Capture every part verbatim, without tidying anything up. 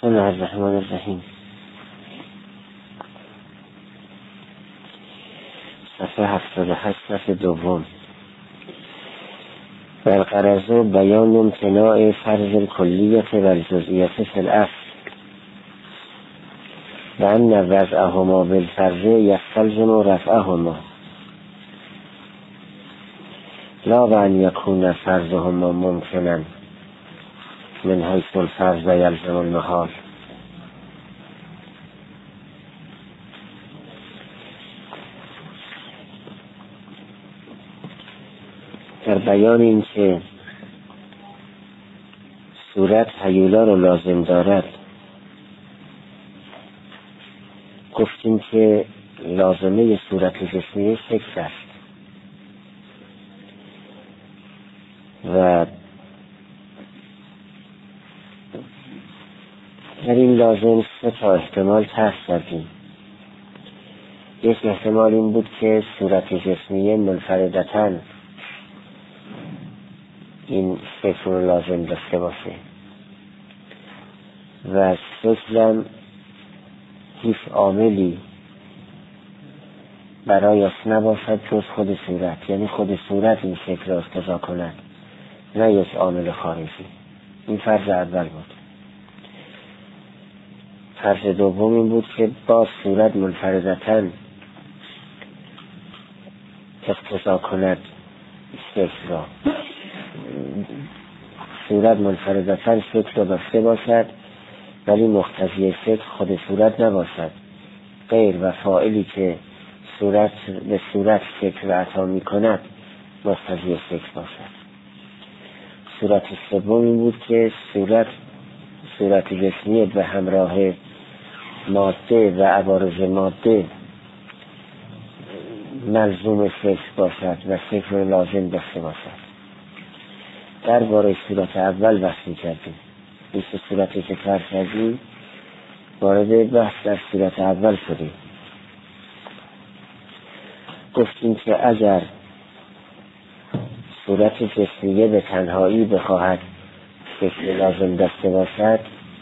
بسم الله الرحمن الرحیم. صفحه هفتاد و هشت، صفحه دوم. والغرض بیان امتناع فرض الکلیت و الجزئیت فی الاصل و ان وضعهما بالفرض یستلزم رفعهما لا و ان یکون فرضهما ممکنا من حیث الفرض یلزم المحال. در بیان این که صورت هیولا رو لازم دارد گفتیم که لازمه صورت جسمی سکس است و در این لازم سه تا احتمال طرح کردیم. یک احتمال این بود که صورت جسمی منفردتاً این فکر رو لازم داشته باشه و شکلم هیچ عاملی برایش نباشد جز خود صورت، یعنی خود صورت این فکر را اقتضا کند، نه یک عامل خارجی. این فرض اول بود. فرض دوم این بود که با صورت منفردتاً اقتضا کند فکر را، صورت منفردتاً فکر را داشته باشد ولی مقتضی فکر خود صورت نباشد، غیر و فاعلی که صورت به صورت فکر را عطا می کند مقتضی فکر باشد. صورت سوم این بود که صورت صورت جسمی به همراه ماده و عوارض ماده ملزوم فکر باشد و فکر را لازم داشته باشد. درباره صورت اول بحث می‌کردیم. این صورتی که طرح کردیم وارد بحث در صورت اول شدیم. گفتیم که اگر صورت جسمیه به تنهایی بخواهد فکر لازم داشته باشد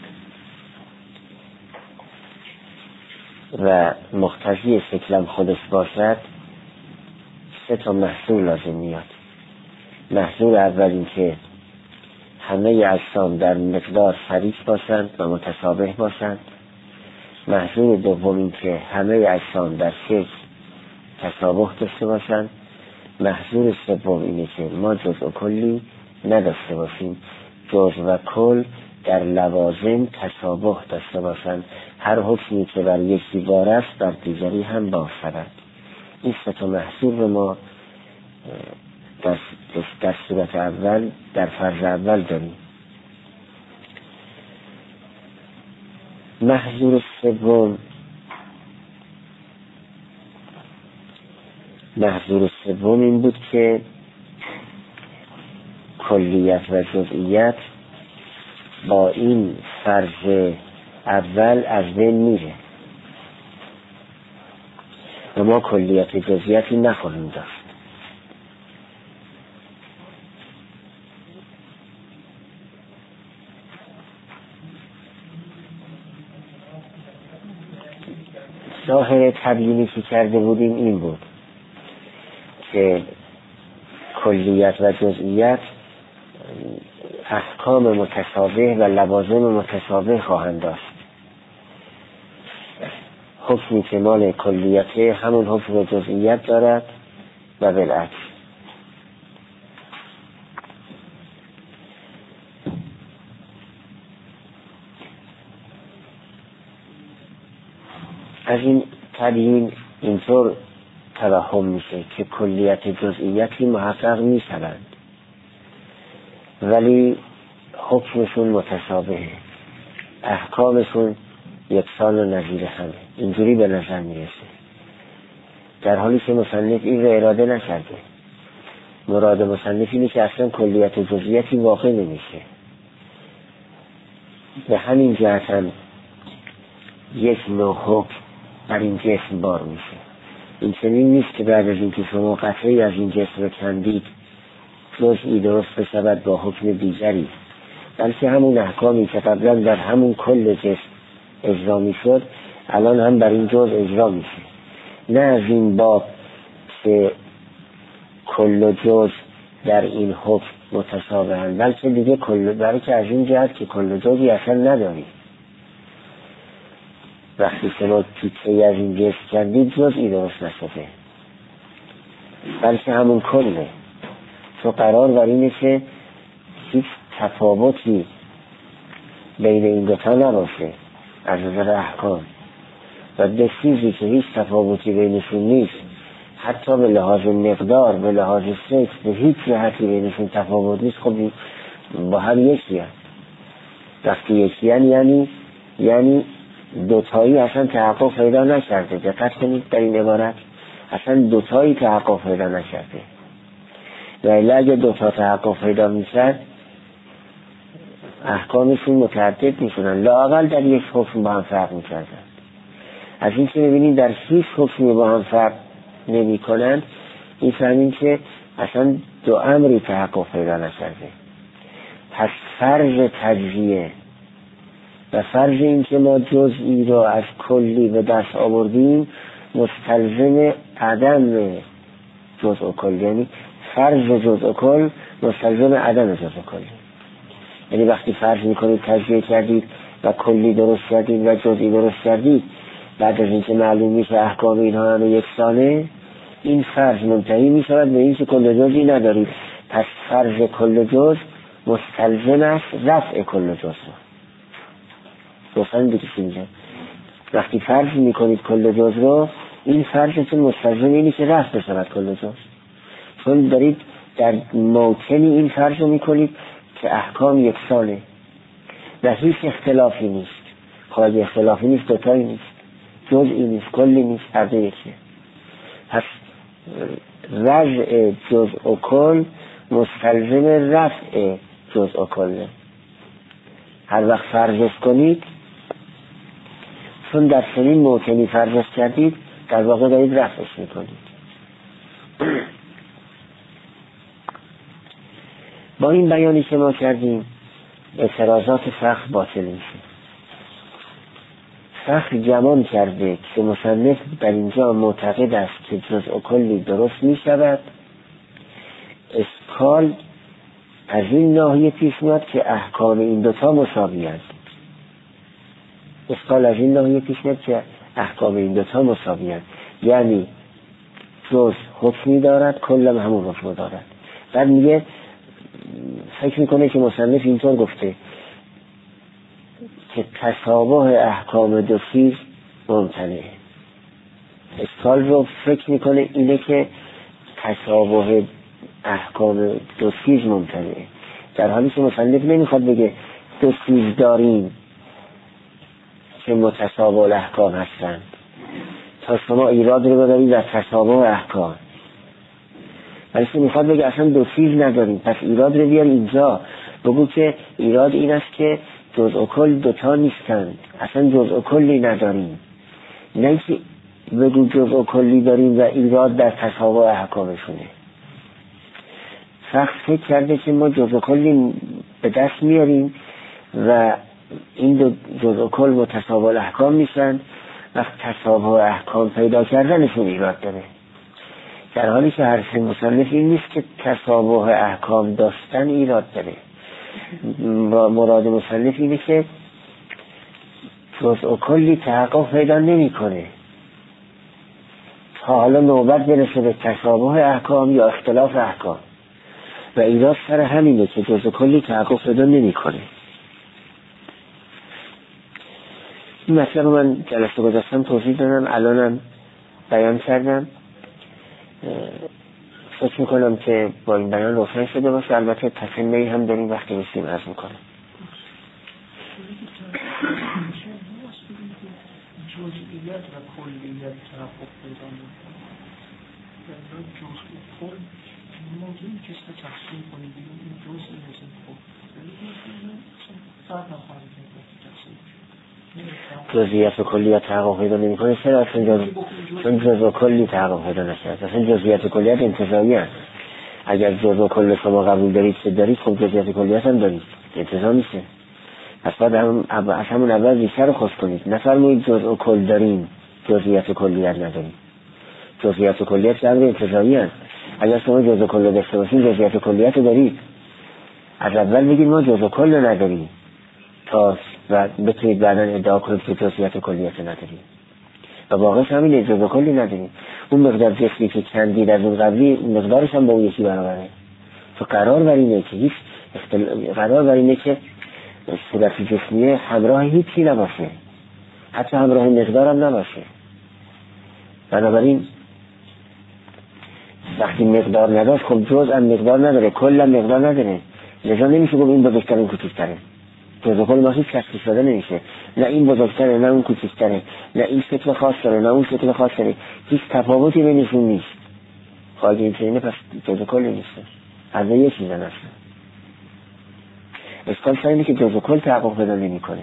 و مقتضی فکرم خودش باشد، سه تا محصول لازم میاد. محصول اول این که همه اجسام در مقدار شریک باشند و متشابه باشند. محصول دوم این که همه اجسام در شکل تشابه داشته باشند. محصول سوم اینه که ما جزء و کلی نداشته باشیم، جزء و کل در لوازم تشابه داشته باشند. هر حکمی که بر یکی بار است بر دیگری هم باشد. این سه تا محصول رو ما در, در صورت اول در فرض اول داریم. محصول سوم محصول سوم این بود که کلیت و جزئیت با این فرض اول از بین میره و ما کلیت و جزئیتی نخواهیم داشت. ظاهر تبیینی که کرده بودیم این بود که کلیت و جزئیت احکام متشابه و لوازم متشابه خواهند داشت. حکمی که مال کلیته همون حکم جزئیت دارد و بالعکس. از این تبیین اینطور توهم میشه که کلیت جزئیتی محقق میشوند ولی حکمشون متشابهه، احکامشون یکسان و نظیر همه. اینجوری به نظر میرسه، در حالی که مصنف این رو اراده نکرده. مراد مصنف اینه که اصلا کلیت جزئیتی واقع نمیشه. به همین جهت هم یک نوع حکم بر این جسم بار میشه. این چنین نیست که بعد از اینکه شما قطعی از این جسم رو کندید جزئی درست بشود با حکم دیگری. بلکه همون احکامی که قبلا در همون کل جسم اجرا می شد الان هم بر این جز اجرا میشه. نه از این باب که کل و جز در این حکم متشابهند، بلکه دیگه کل، برای که از این جهت که کل و جزی اصلا نداریم. وقتی که ما تیکه‌ای از این جسم کردید جزئی درست نشده، بلکه همون کله. تو قرار بر اینه که هیچ تفاوتی بین این دوتا نباشه از نظر احکام، و دو چیزی که هیچ تفاوتی بینشون نیست، حتی به لحاظ مقدار، به لحاظ شکل، به هیچ جهتی بینشون تفاوت نیست، خب با هم یکی هست. وقتی یکی هست یعنی یعنی دوتایی اصلا تحقق پیدا نکرده. دقت کنید در این عبارت، اصلا دوتایی تحقق پیدا نکرده. و اگه دوتا تحقق پیدا میشد احکامشون متعدد میشدن، لااقل در یک حکم با هم فرق میکردن. از این که ببینید در هیچ حکمی با هم فرق نمی کنند، این فهمیم که اصلا دو امری تحقق پیدا نکرده. پس فرض تجزیه و فرض این که ما جزئی را از کلی به دست آوردیم مستلزم عدم جزء و کل، یعنی فرض جزء و کل مستلزم عدم جزء و کل. یعنی وقتی فرض میکنید تجزیه کردید و کلی درست کردید و جزئی درست کردید، بعد از اینکه معلوم میشه احکام اینها همه یکسانه، این فرض منتهی میشود به اینکه کل جزئی ندارید. پس فرض کل جز مستلزم است رفع کل جز. دوستان دیگه اینجا وقتی فرض میکنید کل جز رو، این فرضتون مستلزم اینی که رفع بشود کل جز، چون دارید در موطنی این فرض رو میکنید که احکام یکسانه و هیچ اختلافی نیست. خواهد اختلافی نیست، دوتایی نیست، جزئی نیست، کلی نیست، هر دو یکیه. پس وضع جزء و کل مستلزم رفع جزء و کله. هر وقت فرضش کنید، چون در چنین موطنی فرضش کردید، در واقع دارید رفعش میکنید. با این بیانی که ما کردیم اعتراضات فقه باطل میشه. فقه گمان کرده که مصنف در اینجا معتقد است که جزء و کلی درست می شود. اشکال از این ناحیه پیش میاد که احکام این دوتا مساوی است. اشکال از این ناحیه پیش میاد که احکام این دوتا مساوی است، یعنی جز حکمی دارد، کلم همون حکم دارد. بعد میگه فکر میکنه که مصنف اینطور گفته که تشابه احکام دو چیز ممتنعه. اشکال رو فکر میکنه اینه که تشابه احکام دو چیز ممتنعه، در حالی که مصنف نمیخواد بگه دو چیز داریم که متشابه الاحکام هستند تا شما ایراد رو بدارید در تشابه احکام، ولی که میخواد بگه اصلا دو چیز نداریم. پس ایراد رو بیار اینجا، بگو که ایراد این است که جزء و کل دوتا نیستند، اصلا جزء و کلی نداریم. نه که بگو جزء و کلی داریم و ایراد در تشابه احکامشونه. فقط فکر کرده که ما جزء و کلی به دست میاریم و این دو جزء و کل متشابه الاحکام میشن، وقت تشابه احکام پیدا کردنشون ایراد داره. در حالی که حرف مصنف این نیست که تشابه احکام داشتن ایراد داره. مراد مصنف اینه که جزء و کلی تحقق پیدا نمی کنه تا حالا نوبت برسه به تشابه احکام یا اختلاف احکام، و ایراد سر همینه که جزء و کلی تحقق پیدا نمی کنه. این مطلب من جلسه گذاشتم توضیح دادم، الانم بیان کردم. فکر میکنم که با این بیان روشن شده باشه. البته تسمه‌ای هم داریم وقتی بسیم عرض میکنم. جزئیات و کلیت تحقق پیدا میکنه. در جزء و کل موضوعی که است تقسیم کنید بگیم این جزئی از این خود فرق نخواهد جزئیات و کلیت تحقق پیدا نمیکنه. چرا؟ اصلا جز... چون جزء و کلی تحقق پیدا نشد. اصلا جزئیات و کلیت انتزاعی هست. اگر جزء کل شما قبول دارید که دارید، خب جزئیات کلیت هم دارید، انتظار نیست. پس باید هم از همون اول ریشه رو خوش کنید. نفرمایید جزء کل داریم جزئیات کلیت نداریم. جزئیات کلیت جبر انتظاری هست. اگر شما جزء کل داشته باشید جزئیات کلیت دارید، از اول بگید ما جزء کل نداریم تا و بتونید بعدا ادعا کنید که جزئیات کلیت نداریم. و واقعا همینه، جزء کلی نداریم. اون مقدار جسمی که کندید از اون قبلی مقدارش هم با اون یکی برابره. تو قرار بر اینه که هیچ اختل... قرار بر اینه که صورت جسمی همراه هیچی نباشه، حتی همراه مقدار هم نباشه. بنابراین وقتی مقدار نداشت، خب جزء هم مقدار نداره، کل هم مقدار نداره، لذا نمیشه گفت این بزرگتر این کوچکتره. جزء کل ما هیچ کشف شده نمیشه، نه این بزرگتره نه اون کوچکتره، نه این شکل خاص داره نه اون شکل خاص داره، هیچ تفاوتی بینشون نیست. خواهد این چنینه پس جزء کل نیست، از یه چیزن اصلا. اشکال سر اینه که جزء کل تحقق پیدا نمیکنه.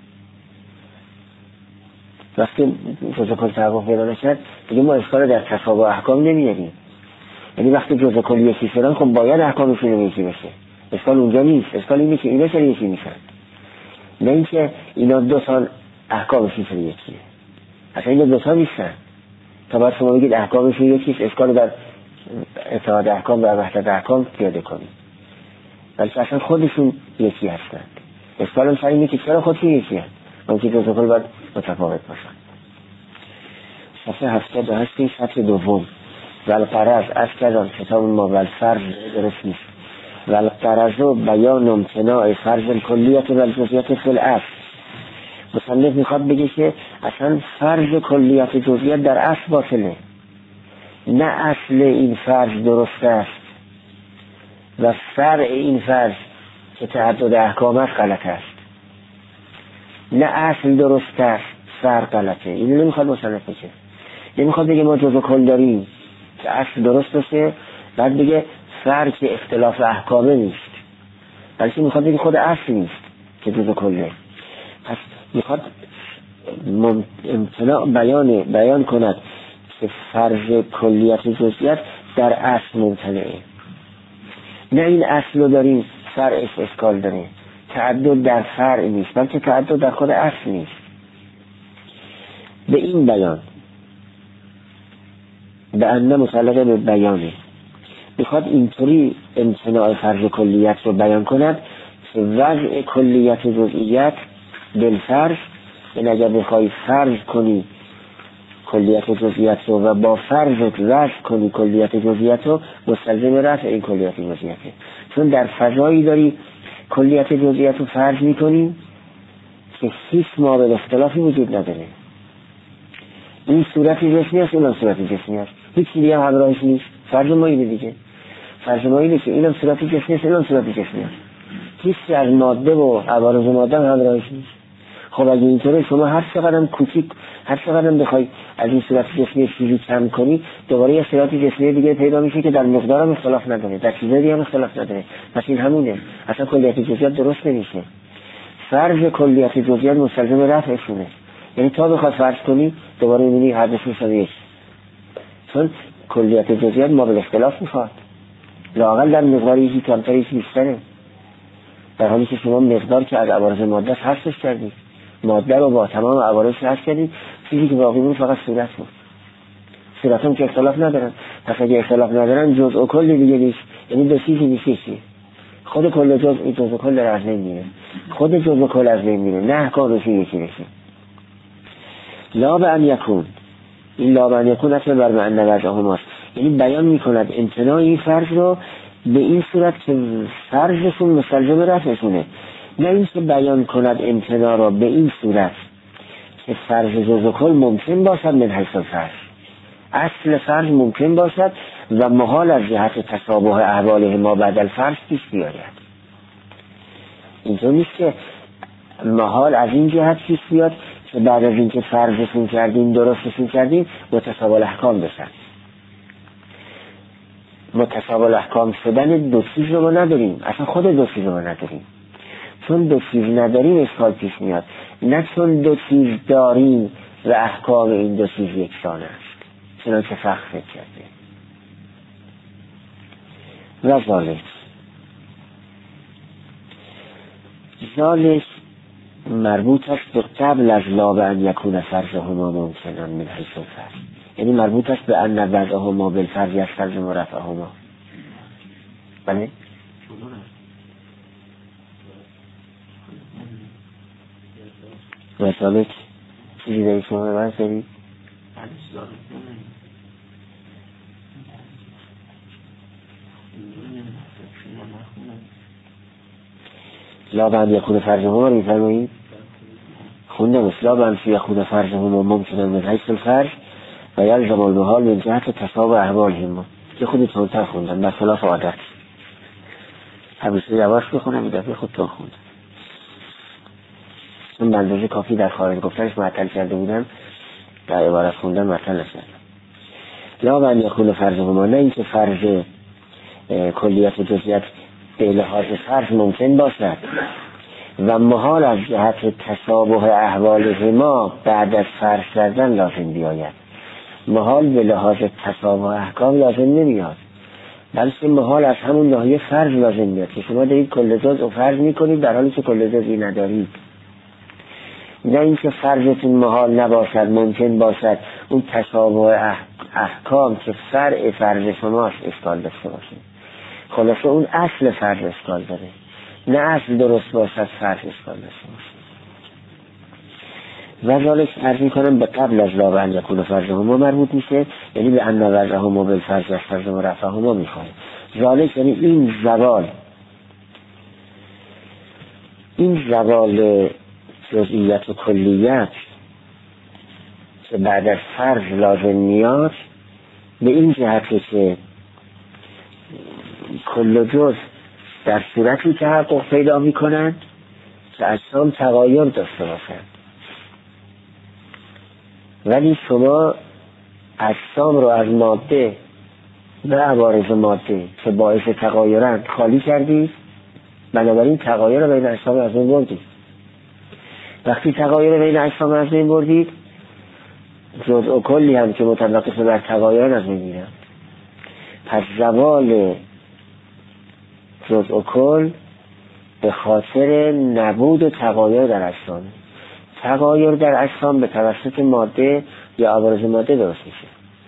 وقتی جزء کل تحقق پیدا نشد دیگه ما اشکال در تشابه احکام نمیاریم. یعنی وقتی جزء کل یکی شدن، خب باید احکامشون یکی بشه. اشکال اونجا نیست، اشکال اینه که اینا چرا یکی میشن، نه اینکه اینا دو تا احکامشون چرا یکیه. اصلا اینا دو تا نیستن تا باید شما بگید احکامشون یکیست، اشکال در اتحاد احکام و وحدت احکام پیاده کنید، بلکه اصلا خودشون یکی هستند. اشکال هم سر اینه که چرا خودشون یکی هست، اون که جزء کل باید متفاوت باشن. صفحه هفتاد و هشت سطر دوم. والقرض از کدام کتاب ما والفرض درست نیست. والقرض و بیان امتناع فرض کلیت و الجزئیات فی الاصل. مصنف میخواد بگه که اصلا فرض کلیت جزئیات در اصل باطله، نه اصل این فرض درست است و فرع این فرض که تعدد احکام است غلط است. نه اصل درست است، فرع غلطه. اینو نمیخواد مصنف بگه. نمیخواد بگه ما جزء کل داریم که اصل درست باشه بعد بگه فرع که اختلاف احکامه نیست، بلکه میخواد بگه خود اصل نیست که جزء کله. پس میخواد امتناع بیان بیان کند که فرض کلیت جزئیات در اصل ممتنعه. نه این اصل رو داریم فرعش اشکال داره، تعدد در فرع نیست بلکه تعدد در خود اصل نیست. به این بیان به انه متعلق به بیانه میخواد اینطوری امتناع فرض کلیت رو بیان کند که وضع کلیت جزئیات بالفرض، این اگر بخوای فرض کنی کلیت جزئیات رو و با فرض وضع کنی کلیت جزئیات رو، مستلزم رفع این کلیت جزئیاته. چون در فضایی داری کلیت جزئیات رو فرض میکنی که هیچ مابعد اختلافی وجود نداره. این صورت جسمی است، اونم صورت جسمی است، هیچ دیگه هم همراهش نیست. فرض ما اینه دیگه، فرض ما اینه که اینم صورت جسمی است، اونم صورت جسمی است، هیچ از ماده و عوارض ماده هم همراهش نیست. خب اگه اینطوره شما هر چقدر کوچیک هر چقدر بخوای از این صورت جسمی چیزی کم کنی، دوباره یه صورت جسمی دیگه پیدا میشه که در مقدار هم اختلاف نداره، در چیزایی هم اختلاف نداره. پس این همونه، اصلا کلیت جزئیات درست نمیشه. فرض کلیت جزئیات مستلزم رفعشونه، یعنی تا بخواد فرض کنی دوباره میبینی هر دوشون شده یک، چون کلیت جزئیات مابعد اختلاف میخواد، لااقل در مقداری یکی کمتر یکی بیشتره، در حالی که شما مقدار که از عوارض ماده حذفش کردید، ماده رو با تمام عوارضش حذف کردید، چیزی که باقی بود فقط صورت بود. صورت هم که اختلاف ندارن، پس اگه اختلاف ندارن جزء و کل دیگه نیست، یعنی دو چیزی نیست. خود کل جزء جزء کل در از نمیره، خود جزء کل از نمیره، نه احکامش یکی بشه. لا به ان یکون، این لا به ان یکون اصلا بر معنی وضعه ماست، یعنی بیان میکند امتناع این فرض رو به این صورت که فرضشون مستلزم رفعشونه، نه این که بیان کند امتناع را به این صورت که فرض جزء کل ممکن باشد من حیث الفرض، اصل فرض ممکن باشد و محال از جهت تشابه احواله ما بعد الفرض پیش بیاید. اینطور نیست که محال از این جهت پیش بیاد که بعد از اینکه فرضشون کردیم درستشون کردیم متشابه الاحکام بشن. متشابه الاحکام شدن دو چیز رو ما نداریم، اصلا خود دو چیز رو ما نداریم. چون دو چیز نداریم اشکال پیش میاد، نه چون دو چیز داریم و احکام این دو چیز یکسان است، چنانچه فقه فکر کرده. و ذالک ذالک مربوط است به قبل از لا به ان یکون فرضهما ممکنا من حیث الفرض، یعنی مربوط است به ان وضعهما بالفرض یستلزم رفعهما. بله و ذالک چیزی داری شما ببرد داری؟ لا به ان یکون فرضهما رو میفرمایید؟ خوندم است. لا به ان یکون فرضهما ممکنا من حیث الفرض و یلزم المحال من جهت تساوی احوالهما، که خودی تونتر خوندم بر خلاف عادت. همیشه یواش بخونم، این دفعه خودتون خوندم چون به اندازه کافی در خارج گفتنش معطل کرده بودم، در عبارت خوندم معطل نشدم. لا به ان یکون فرضهما، نه اینکه فرض کلیت و جزئیات به لحاظ فرض ممکن باشد و محال از جهت تشابه احوالهما بعد از فرض کردن لازم بیاید. محال به لحاظ تشابه احکام لازم نمیاد، بلکه محال از همون ناحیه فرض لازم میاد که شما دارید کل جزء فرض میکنید در حالی که کل جزئی ندارید. نه اینکه فرضتون محال نباشد، ممکن باشد اون تشابه احکام که فرع فرض شماست اشکال داشته باشه. خلاصه اون اصل فرض اشکال داره، نه اصل درست باشد فرض اشکال داشته باشه. و ذالک عرض میکنم به قبل از لا به ان یکون فرضهما مربوط میشه، یعنی به ان وضعهما بالفرض یستلزم رفعهما میخواد. ذالک یعنی این زوال، این زوال جزئیت و کلیت که بعد از فرض لازم میاد به این جهته که کل جزء در صورتی تحقق پیدا میکنند که اجسام تغایر داشته باشند، ولی شما اجسام رو از ماده و عوارض ماده که باعث تغایرند خالی کردید، بنابراین تغایر بین اجسام از این بردید. وقتی تغایر بین اجسام از این بردید، جزء و کلی هم که متوقف بر تغایر از این میرن. پس زوال جزء و کل به خاطر نبود تغایر در اجسام. تغایر در اجسام به توسط ماده یا عوارض ماده درست میشه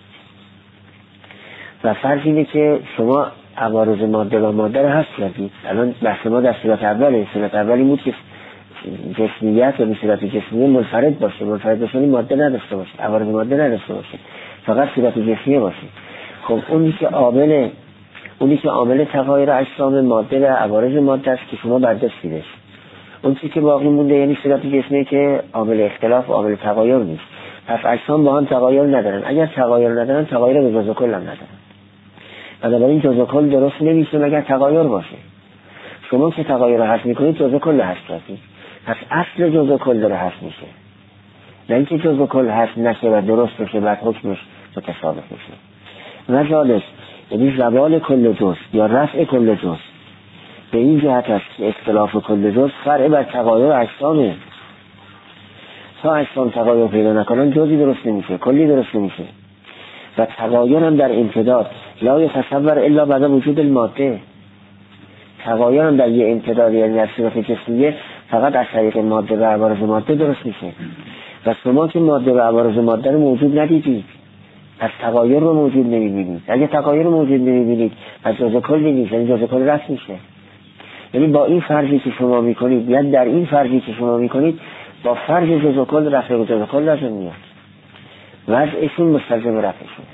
و فرض اینه که شما عوارض ماده و ماده رو حذف کردید. الان بحث ما در صورت اوله، صورت اولی بود که جسمیت و صورت جسمیه منفرد باشه، منفرد باشه ماده نداشته باشه، عوارض ماده نداشته باشه، فقط صورت جسمیه باشه. خب اونی که عامل اونی که عامل تغایر اجسام ماده و عوارض ماده است که شما برداشتیدش، اون چیزی که باقی مونده یعنی صورت جسمیه که عامل اختلاف و عامل تغایر نیست. پس اجسام با هم تغایر ندارن. اگر تغایر ندارن تغایر به جزء و کل هم ندارن، بنابراین جزء و کل درست نمیشه مگر تغایر باشه. شما که تغایر رو حذف میکنید جزء و کل حذف کردید، پس اصل جزء و کل داره حذف میشه، نه اینکه جزء و کل حذف نشه و درست بشه بعد حکمش متشابه بشه. و ذالک یعنی زوال کل جزء یا رفع کل جزء به این جهت است که اختلاف کل جزء فرع بر تغایر اجسامه. تا اجسام تغایر پیدا نکنن جزئی درست نمیشه، کلی درست نمیشه. و تغایر هم در امتداد لا یتصور الا بعد وجود الماده. تغایر هم در یه امتداد یعنی در صورت جسمیه فقط از طریق ماده و عوارض ماده درست میشه و شما که ماده و عوارض ماده رو موجود ندیدید، پس تغایر رو موجود نمیبینید. اگه تغایر رو موجود نمیبینید پس جزء کلی نیست، یعنی جزء کل رفع میشه. یعنی با این فرضی که شما میکنید یا در این فرضی که شما میکنید با فرض جزء کل رفع و جزء کل لازم میاد، وضعشون مستلزم رفعشون.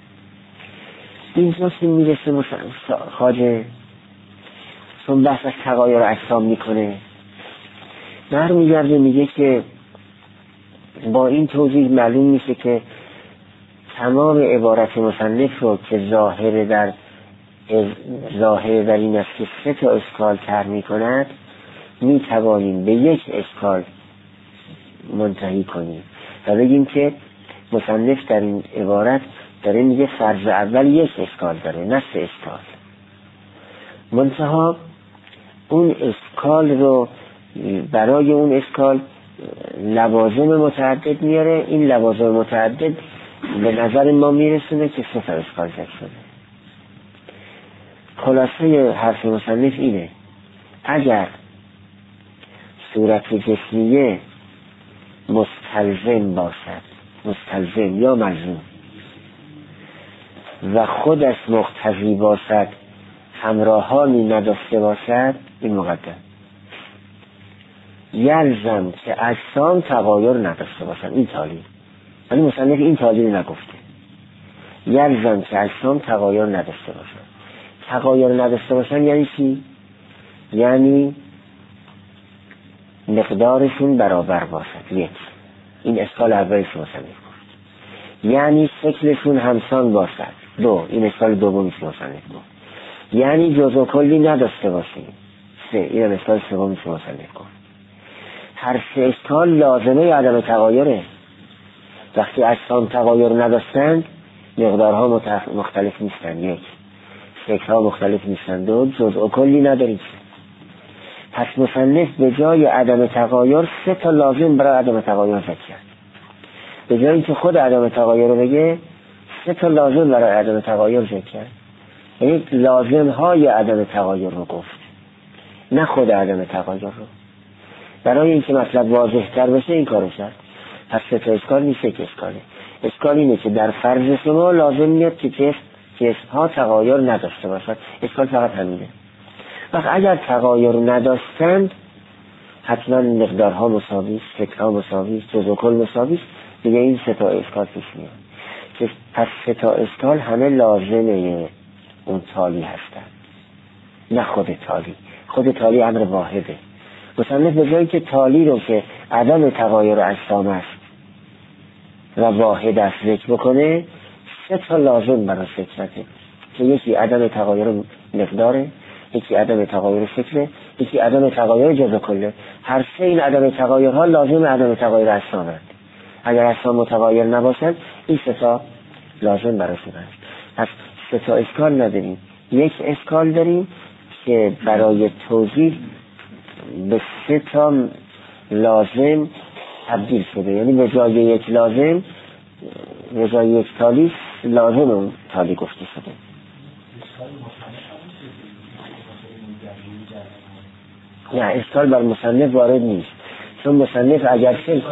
اینجا که میرسه خواجه چون بحث از تغایر اجسام میکنه برمیگرده میگه که با این توضیح معلوم میشه که تمام عبارت مصنف رو که ظاهر در ظاهر در این است که سه تا اشکال تر میکند میتوانیم به یک اشکال منتهی کنیم و بگیم که مصنف در این عبارت داره میگه فرض اول یک اشکال داره نه سه اشکال. منتها اون اشکال رو برای اون اشکال لوازم متعدد میاره، این لوازم متعدد به نظر ما میرسونه که سه تا اشکال زد شده. خلاصه حرف مصنف اینه: اگر صورت جسمیه مستلزم باشد، مستلزم یا ملزوم، و خودش مقتضی باشد، همراهانی نداشته باشد، این مقدم. یلزم که اجسام تغایر نداشته باشد، این تالی، ولی مصنف این تالی نگفته. یلزم که اجسام تغایر نداشته باشد. تغایر نداشته باشن یعنی چی؟ یعنی مقدارشون برابر باشد، یک. این اشکال اولی که مصنف گفت. یعنی شکلشون همسان باشد، دو. این اشکال دومی که مصنف گفت. یعنی جزء کلی نداشته باشیم، سه. این اشکال سومی که مصنف گفت. هر سه اشکال لازمه عدم تغایره. وقتی اجسام تغایر نداشتند مقدارها مختلف نیستن، یک. شکل‌ها مختلف نیستن، دو. جزء کلی نداریم. پس مصنف به جای عدم تغایر سه تا لازم برای عدم تغایر ذکر کرد. به جای اینکه خود عدم تغایر رو بگه، سه تا لازم برای عدم تغایر ذکر کرد. یعنی لازم های عدم تغایر رو گفت، نه خود عدم تغایر رو. برای اینکه مطلب واضح تر بشه این کارو کرد. پس سه تا اشکال نیست، یک اشکاله. اشکال اینه که در فرض شما لازم میاد که جسم جسم‌ها تغایر نداشته باشد. اشکال فقط همینه. وقت اگر تغایر نداشتند حتما مقدارها مساوی است، شکل‌ها مساوی است، جزء کل مساوی است. دیگه این سه تا اشکال پیش میاد. پس سه تا اشکال همه لازمه اون تالی هستند، نه خود تالی. خود تالی امر واحده. مصنف به جایی که تالی رو که عدم تغایر اجسام است و واحد است ذکر بکنه، سه تا لازم برای فکرته که یکی عدم تغایر مقداره، یکی عدم تغایر شکله، یکی عدم تغایر جزء کله. هر سه این عدم تغایرها لازم عدم تغایر اجسام است. اگر اجسام متغایر نباشند این سه تا لازم براشون هست. پس سه تا اشکال نداریم، یک اشکال داریم که برای توضیح به سه تا لازم تبدیل شده. یعنی به جای یک لازم، به جای یک تالی، لازم اون تالی گفته شده. نه، اشکال بر مصنف وارد نیست، چون مصنف اگرچه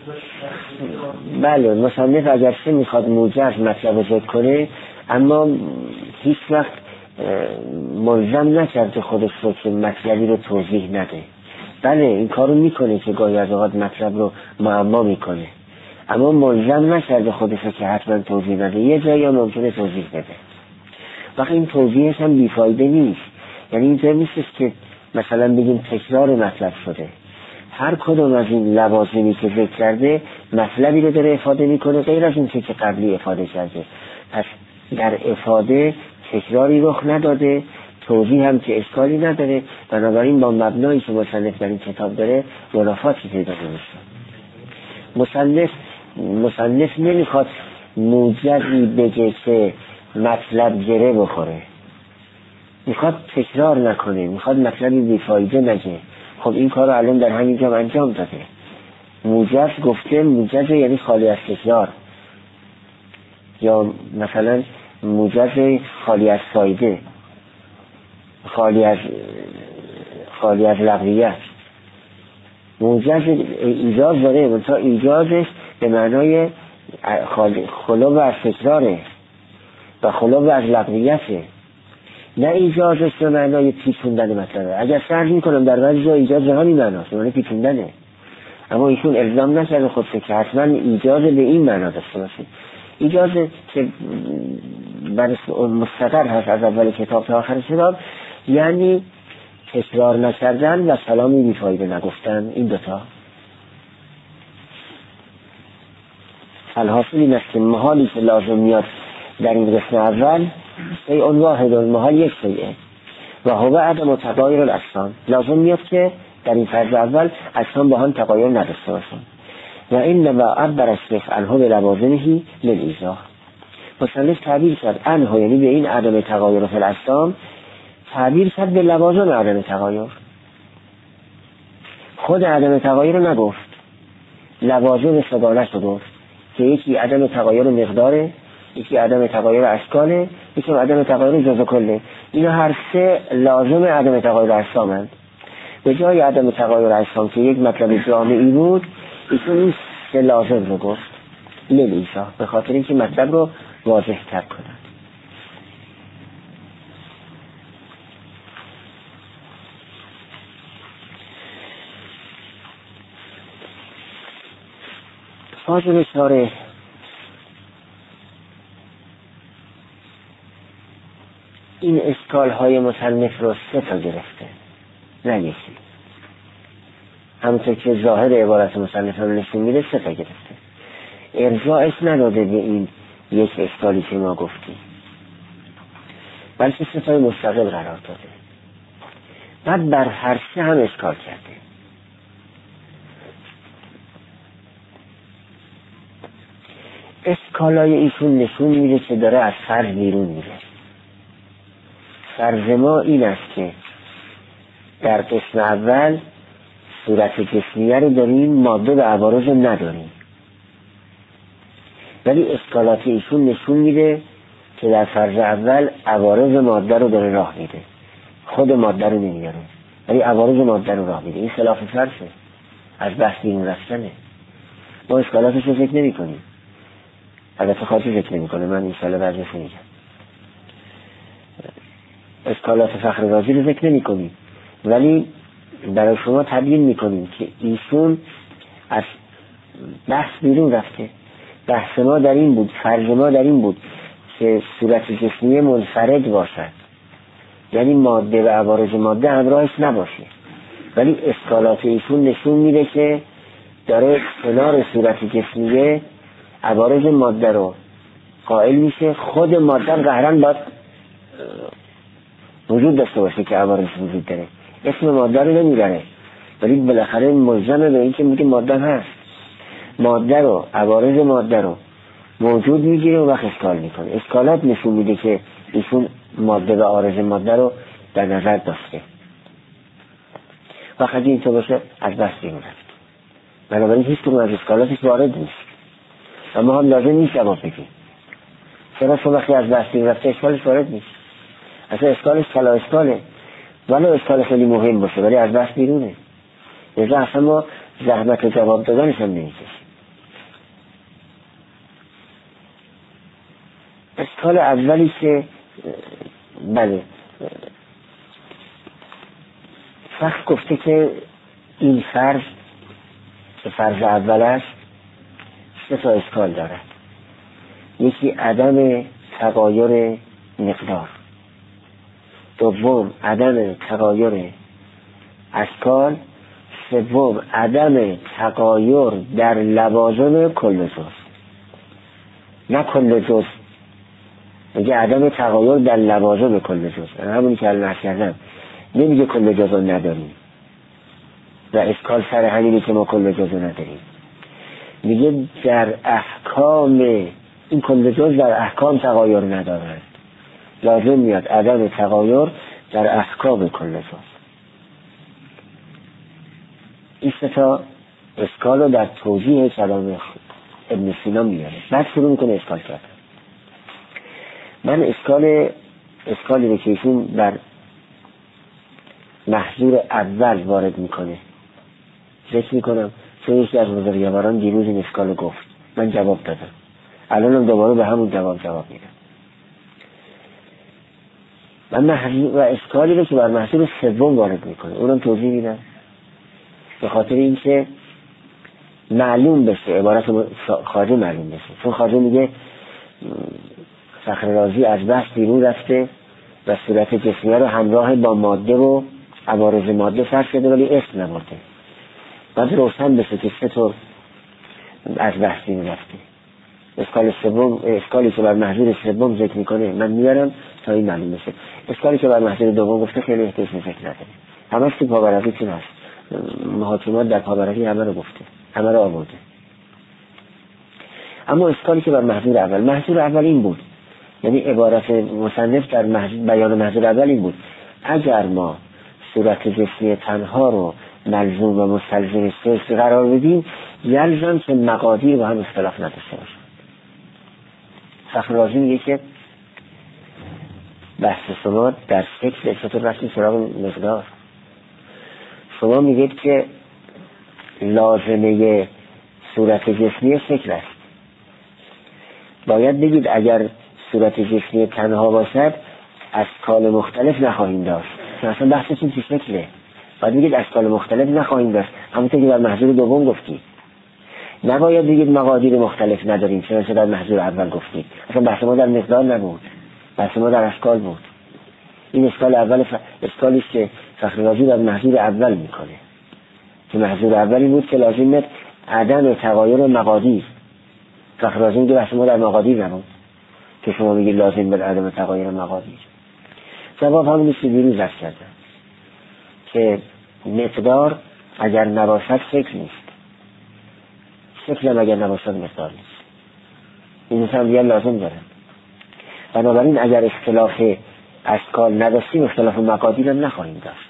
بله مصنف اگرچه میخواد موجز مطلب ذکر کنه، اما هیچ وقت ملزم نکرده خودش رو که مطلبی رو توضیح نده. بله این کارو میکنه که گاهی از اوقات مطلب رو معما میکنه، اما ملزم نکرده خودش رو که حتما توضیح نده. یه جایی هم ممکنه توضیح بده، وقتی این توضیحش هم بیفایده نیست. یعنی اینطور نیستش که مثلا بگیم تکرار مطلب شده. هر کدوم از این لوازمی که ذکر کرده مطلبی رو داره افاده میکنه غیر از این که قبلی افاده کرده. پس در افاده تکراری رخ نداده، توضیح هم که اشکالی نداره. بنابراین با مبنایی که مصنف در این کتاب داره منافاتی پیدا نمیشه. مصنف مصنف نمیخواد موجزی بگه که مطلب گره بخوره، میخواد تکرار نکنه، میخواد مطلبی بیفایده نگه. خب این کار رو الان در همین جا انجام داده. موجز گفته، موجز یعنی خالی از تکرار، یا مثلا موجز خالی از فایده، خالی از خالی از لغویت. موجز ایجاز داره، منتها ایجازش به معنای خلو از تکراره و خلو از لغویته، نه ایجازش به معنای پیچوندن مطلبه. اگر فرض میکنم در بعضی جا ایجاز به همین معناست، معنی پیچوندنه، اما ایشون الزام نکرده خودشه که حتما ایجاز به این معنا داشته باشه. ایجاز که برای مستقر هست از اول کتاب تا آخر کتاب، یعنی تکرار نکردن و کلامی بیفایده نگفتن. این دوتا الحاصل این است که محالی که لازم میاد در این قسم اول شیء واحد، محال یک شیء و هو عدم تغایر الاجسام. لازم میاد که در این فرض اول اجسام با هم تغایر نداشته باشن. و این و عبر الشیخ عنه به لوازمه للایضاح. مصنف تعبیر کرد عنه، یعنی به این عدم تغایر فی الاجسام تعبیر کرد به لوازم عدم تغایر. خود عدم تغایر رو نگفت، لوازم سگانش رو گفت که یکی عدم تغایر مقداره، یکی عدم تغایر اشکاله، یکی عدم تغایر جزء کله. اینا هر سه لازم عدم تغایر اجسامند. به جای عدم تغایر اجسام که یک مطلب جامعی بود، ایشون این سه لازم رو گفت لیلیشا، به خاطر اینکه مطلب رو واضح تر کنند. فاضل اشاره این اشکال های مصنف رو سه تا گرفته، نه یکی. همونطور که ظاهر عبارت مصنف رو نشون میده سه تا گرفته، ارجاعش نداده به این یک اشکالی که ما گفتیم، بلکه سه تای مستقل قرار داده. بعد بر هر سه هم اشکال کرده. اشکالای ایشون نشون میده که داره از فرض بیرون میره. فرض ما این است که در قسم اول صورت جسمیه رو داریم، ماده و عوارض رو نداریم، ولی اشکالات ایشون نشون میده که در فرض اول عوارض ماده رو داره راه میده، خود ماده رو نمیاره ولی عوارض ماده رو راه میده. این خلاف فرضه، از بحث بیرون رفتنه. ما اشکالاتش رو ذکر نمی کنیم، البته خاطر ذکر نمی کنه، من این ساله وضعش میگم. اشکالات فخر رازی رو ذکر نمی کنیم، ولی برای شما تبیین می کنیم که ایشون از بحث بیرون رفته. بحث ما در این بود، فرض ما در این بود که صورت جسمیه منفرد باشد، یعنی ماده و عوارض ماده همراهش نباشه، ولی اشکالات ایشون نشون میده که داره کنار صورت جسمیه عوارض ماده رو قائل میشه، خود ماده قهرن باید وجود داشته باشه که عوارض وجود داره، اسم ماده رو نمیبره ولی بالاخره ملزمه به این که میگه ماده هست، ماده رو عوارض ماده رو موجود میگیره و وقت اشکال میکنه. اشکالات نشون میده که ایشون ماده و عارض ماده رو در نظر داشته. وقت این تو باشه از بحث بیرون رفت، بنابراین هیچ کنون از اشکالاتش وارد نیست و ما هم لازم نیست جواب بگیم. چرا؟ چون وقتی از بحث بیرون رفته اشکالش وارد نیست، اصلا اشکالش کلا اشکاله، ولی اشکال خیلی مهم باشه ولی از بحث بیرونه، لذا اصلا ما زحمت جواب دادنش هم نمیکشیم. اشکال اولی که بله فقط گفته که این فرض که فرض اول است سه تا اشکال دارد. یکی عدم تغایر مقدار، دوم عدم تغایر اشکال، سوم عدم تغایر در لوازم کل جز. نه کل جز، میگه عدم تغایر در لوازم کل جز، همونی که الان کردم، نمیگه کل جز رو نداریم و اشکال سر همینی که ما کل جز رو نداریم، میگه در احکام این کل جز در احکام تغایر ندارد، لازم میاد عدم تغایر در احکام کل جز. این سه تا اشکال رو در توضیح کلام ابن سینا میاره. بعد شروع میکنه اشکال کرد. من اشکال اشکالی رو که ایشون بر محظور اول وارد میکنه ذکر میکنم، چون یکی از بزرگواران دیروز این اشکال رو گفت، من جواب دادم، الانم دوباره به همون جواب جواب میدم. من محظور و اشکالی رو که بر محظور سوم وارد میکنه اونم توضیح میدم، به خاطر اینکه معلوم بشه، عبارت خواجه معلوم بشه، چون خواجه میگه فخر رازی از بحث بیرون رفته و صورت جسمیه رو همراه با ماده و عوارض ماده فرض کرده ولی اسم نبرده. باید روشن بشه که چطور از بحث بیرون رفته. اشکال سوم، اشکالی که بر محظور سوم ذکر میکنه من میارم تا این معلوم بشه. اشکالی که بر محظور دوم گفته خیلی احتیاج ذکر نداره، همش تو پاورقی چون هست، محاکمات در پاورقی همه رو گفته، همه رو آورده. اما اشکالی که بر محظور اول، محظور اول این بود، یعنی عبارت مصنف در بیان محظور اول این بود، اگر ما صورت جسمی تنها رو ملزوم و مستلزم سلسی قرار بدیم یلزم که مقادیر با هم اختلاف نداشته باشن. فخر رازی میگه که بحث شما در فکر چطور رفتیم سراغ مقدار. شما میگید که لازمه صورت جسمی فکر است. باید بگید اگر صورت جسمی تنها باشد اشکال مختلف نخواهیم داشت. اصلا بحثتون چی فکره؟ باید بگید اشکال مختلف نخواهیم داشت، همونطور که در محضور دوم گفتید. نباید بگید مقادیر مختلف نداریم چنانچه در محضور اول گفتید. اصلا بحث ما در مقدار نبود، بحث ما در اشکال بود. این اشکال اول ف... اشکالی است که فخررازی در محضور اول میکنه، که محضور اولی بود که لازم عدم تغایر مقادیر. فخررازی میگه بحث ما در مقادیر نبود که شما میگید لازم بر عدم تغایر مقادیر. جواب همون است که دیروز عرض کردم که مقدار اگر نباشد فکر نیست، فکر هم اگر نباشد مقدار نیست. این هم دیگر لازم دارن. بنابراین اگر اختلاف اشکال نداشتیم اختلاف مقادیر هم نخواهیم داشت.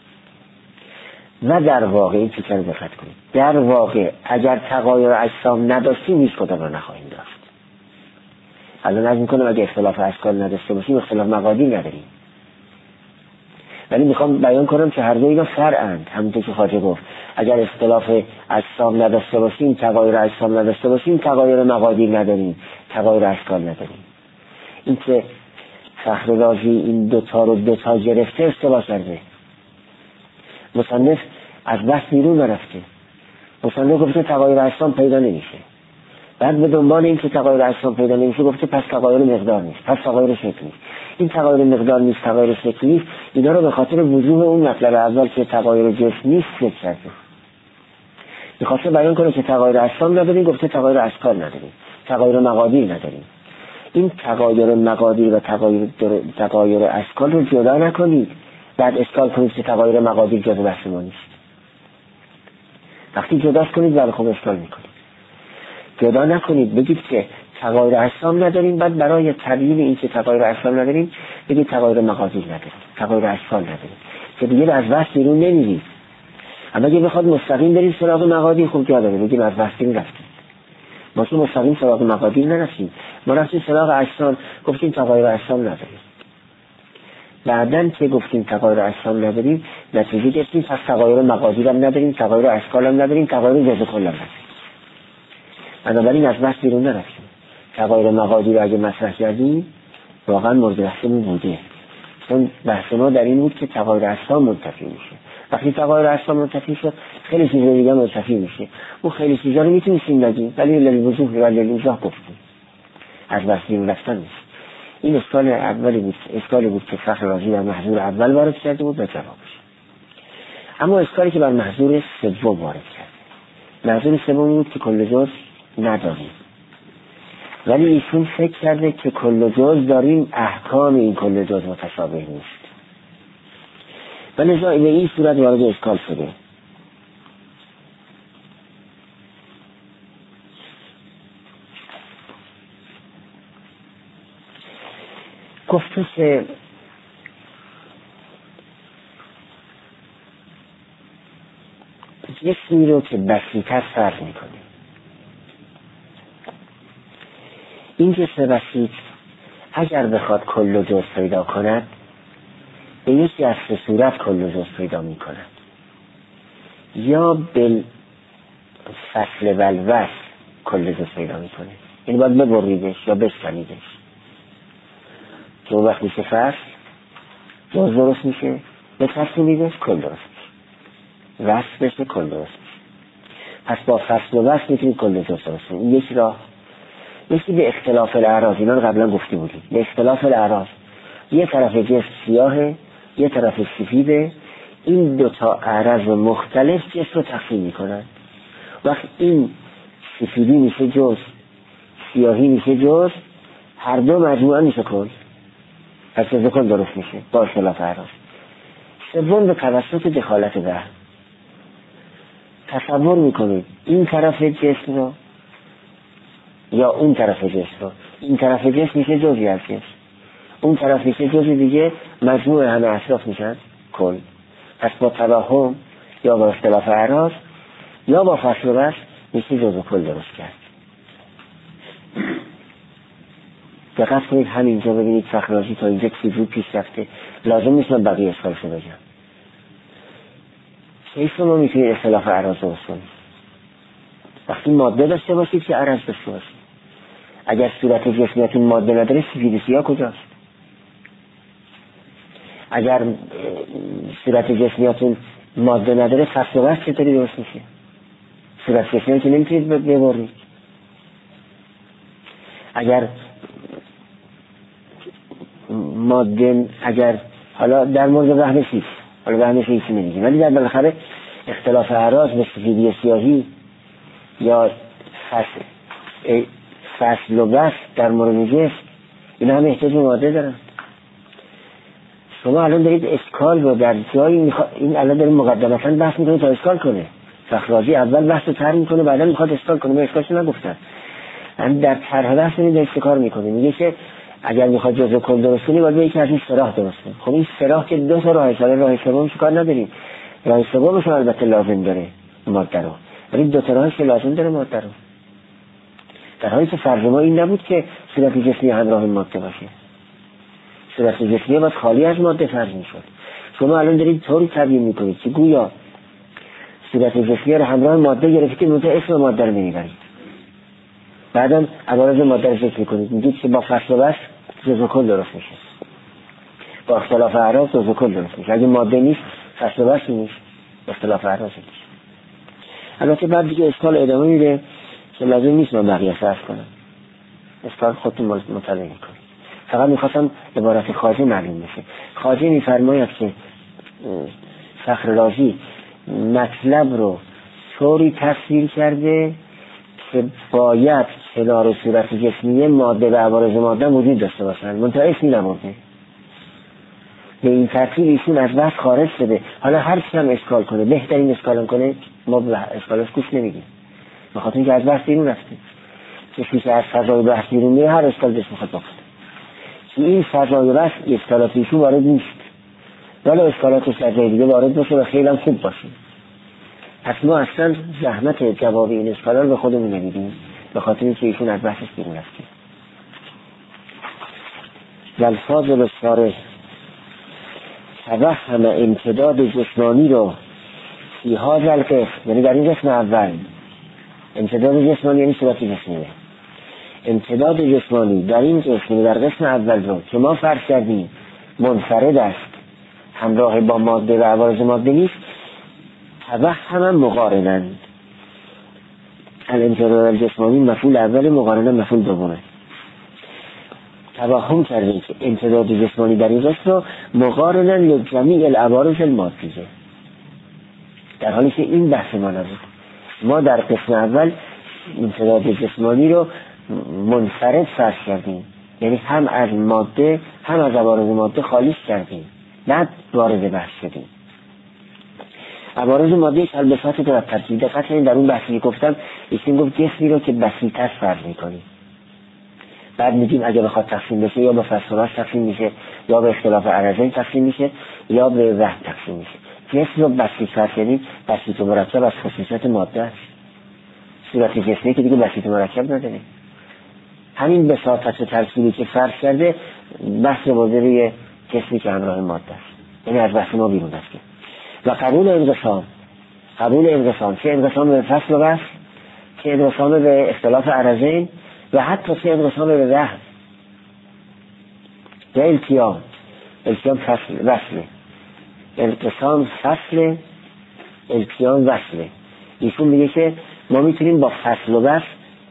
و در واقع این فکر رو دقت کنید، در واقع اگر تغایر اجسام نداشتیم هیچ کدام رو نخواهیم داشت. الان عرض میکنم اگر اختلاف اشکال نداشته باشیم اختلاف مقادیر نداریم، ولی میخوام بیان کنم که هر دو اینا فرعند. همونطور که خواجه گفت اگر اختلاف اجسام نداشته باشیم، تغایر اجسام نداشته باشیم، تغایر مقادیر نداریم، تغایر اشکال نداریم. این که فخررازی این دوتا رو دوتا گرفته اشتباه کرده. مصنف از بحث بیرون نرفته. مصنف گفته تغایر اجسام پیدا نمیشه، بعد به دنبال این که تغایر اجسام پیدا نمیشه گفته پس تغایر مقدار نیست، پس تغایر شکل نیست. این تغایر مقدار نیست، تغایر شکل نیست، اینا رو به خاطر وجوه اون مطلب اول که تغایر جسم نیست فکر کرده. میخواسته بیان کنه که تغایر اجسام نداریم، گفته تغایر اشکال نداریم، تغایر مقادیر نداریم. این تغایر مقادیر و تغایر تغایر اشکال رو جدا نکنید بعد اشکال کنید که تغایر مقادیر جدا بحث ما نیست. وقتی جداش کنید ولی خب اشکال میکنید. جدا نکنید، بگید که تغایر اجسام نداریم، بعد برای تبیین این که تغایر اجسام نداریم بگید تغایر مقادیر نداریم، تغایر اشکال نداریم، که دیگه از بحث بیرون نمیرید. اما اگه بخواد مستقیم بریم سراغ مقادیر خوب جا داره، بگیم از بحث بیرون رفتیم. ما که مستقیم سراغ مقادیر نرفتیم، ما رفتیم سراغ اجسام، گفتیم تغایر اجسام نداریم. بعدن که گفتیم تغایر اجسام نداریم نتیجه گرفتیم پس تغایر مقادیر هم نداریم، تغایر اشکال هم نداریم، تغایر جزء کل هم نداریم. بنابراین از بحث بیرون نرفتیم. تغایر مقادیر اگه مطرح کردیم واقعا مورد بحثمون بوده، چون بحث ما در این بود که تغایر اجسام منتفی میشه. وقتی تغایر اجسام منتفی شد خیلی چیزا دیگه منتفی میشه. اون خیلی چیزا رو میتونیم بگیم ولی للوضوح و للایضاح گفتیم، از بحث بیرون رفتن نیست. این اشکال اولی بود، اشکالی بود که فخررازی در محضور اول وارد کرده بود به جوابش. اما اشکالی که بر محضور سوم وارد کرد، محضور سوم بود که کل جزء نداریم، ولی ایشون فکر کرده که کل جزء داریم، احکام این کل جزء متشابه نیست و لذا به این صورت وارد اشکال شده. گفته که جسمی رو که بسیط‌تر فرض میکنیم، این جسم بسیط اگر بخواد کل جزء پیدا کند به یکی از سه صورت کل جزء پیدا میکند، یا بل فصل والوصل کل جزء پیدا میکنه، این باید ببریدش یا بشکنیدش، که اون وقت میشه فصل، جزء درست میشه، بترسونیدش کل درست میشه، وصل بشه کل درست میشه. پس با فصل و وصل میتونید کل جزء درست کنید. این یک راه. یکی به اختلاف الاعراض، اینا رو قبلا گفته بودیم، به اختلاف الاعراض، یه طرف جسم سیاهه یه طرف سفیده، این دوتا اعراض مختلف جسم رو تقسیم میکنن. وقت این سفیدی میشه جزء، سیاهی میشه جزء، هر دو مجموعه میشه کل، پس جزء کل درست میشه با اختلاف اعراض. سوم به توسط دخالت وهم، تصور میکنید این طرف جسم رو یا اون طرف جسم رو، این طرف جسم میشه جزئی از جسم، اون طرف میشه جزئی دیگه، مجموع همه اطراف میشن کل. پس با توهم یا با اختلاف اعراض یا با فصل و وصل میشه جزء کل درست کرد. دقت کنید همینجا ببینید فخرازی تا اینجا چجور پیش رفته. لازم نیست من بقیه اشکالشو بگم. چه شما میتونید اختلاف اعراض رو بسنید؟ وقتی ماده داشته باشید که عرض داشته باشید. اگر صورت جسمیتون ماده نداره سفید سیاه کجاست؟ اگر صورت جسمیتون ماده نداره فصل و وصل چطوری درست میشه؟ صورت جسمیت که نمیتونید ببرید. اگر ماده اگر حالا در مورد وهم شیش حالا وهم شیش نمیگیم، ولی در بالاخره اختلاف اعراض به سفیدی سیاهی یا فصل فصل و وصل در مورد جسم اینا هم احتیاج به ماده دارن. شما الان دارید اشکال رو در جایی میخوا... این الان دارید مقدمتا بحث میکنید تا اشکال کنه. فخرازی اول بحث رو طرح میکنه بعدا میخواد اشکال کنه. من اشکالشو نگفتم. هم در طرح بحث دارید چیکار میکنه؟ میگه که اگر میخواد جزء کل درست کنی باید یکی از این سراح درست کنی. خب این سراح که دو تا راه حسابه، راه سوم چیکار نداریم. راه سومش البته لازم داره ماده رو، ولی دو تا راهش لازم داره ماده رو. در حالی که فرض ما این نبود که صورت جسمی همراه ماده باشه. صورت جسمی باید خالی از ماده فرض میشد. شما الان دارید طوری تبیین میکنید که گویا صورت جسمی رو همراه ماده گرفتید که منتها اسم ماده رو نمیبرید. بعدم عوارض ماده رو ذکر کنید، میگید که با فصل و بس جزء کل درست میشه، با اختلاف اعراض جزء کل درست میشه. اگه ماده نیست فصل و بس نیست، اختلاف اعراض نیست. البته بعد دیگه اشکال ادامه میده که لازم نیست من بقیه صرف کنم، اشکال خودتون مطالعه میکنید. فقط میخواستم عبارت خواجه معلوم بشه. خواجه میفرماید که فخررازی مطلب رو طوری تصویر کرده که باید کنار صورت جسمیه ماده و عوارض ماده وجود داشته باشند، منتها اسمی نبرده. به این ترتیب ایشون از بحث خارج شده. حالا هر چی هم اشکال کنه، بهترین اشکالم کنه، ما به اشکالش گوش نمیدیم، بخاطر اینکه از بحث بیرون رفته. کسی که از فضای بحث بیرون میره هر اشکال دست میخواد بکنه. این فضای بحث اشکالات ایشون وارد نیست، ولی اشکالاتش از جای دیگه وارد باشه و خیلی هم خوب باشه. پس ما اصلا زحمت جواب این اشکالات به خودمون نمیدیم، به خاطر اینکه ایشون از بحثش بیرون رفته. والفاظ بسیاره توهم امتداد جسمانی رو فی هذا القسم، یعنی در این قسم اول امتداد جسمانی یعنی صورت جسمیه، امتداد جسمانی در این قسم در قسم اول رو که ما فرض کردیم منفرد است، همراه با ماده و عوارض ماده نیست، توهم مقارنند. الامتداد الجسمانی مفعول اول، مقارنه مفعول دومه. توهم کردیم که امتداد جسمانی در این قسم رو مقارنن لجمیع العوارض المادیه، در حالی که این بحث ما نبود. ما در قسم اول امتداد جسمانی رو منفرد فرض کردیم، یعنی هم از ماده هم از عوارض ماده خالیش کردیم، بعد وارد بحث شدیم. عوارض ماده تلبسات در ترکیب. دقت کنید در اون بحثی که گفتم ایشون گفت جسمی رو که بسیط‌تر فرض می‌کنیم، بعد میگیم اگه بخواد تقسیم بشه یا به فصل تقسیم میشه یا به اختلاف اعراضین تقسیم میشه یا به وحد تقسیم میشه. جسم رو بسیط فرض کردیم، بسیط و مرکب از خصوصیت ماده است. صورت جسمی که دیگه بسیط و مرکب نداره. همین بساطت ترکیبی که فرض کرده بحث بوده روی جسمی که همراه ماده است، یعنی از بحث ما بیرون رفته. و قبول انقسام، قبول انقسام چه انقسام به فصل و وصل، چه انقسام به اختلاف اعراضین و حتی چه انقسام به وحد و التیام. التیام فصل وصله، انقسام فصل، التیام وصله. ایشون میگه که ما میتونیم با فصل و وصل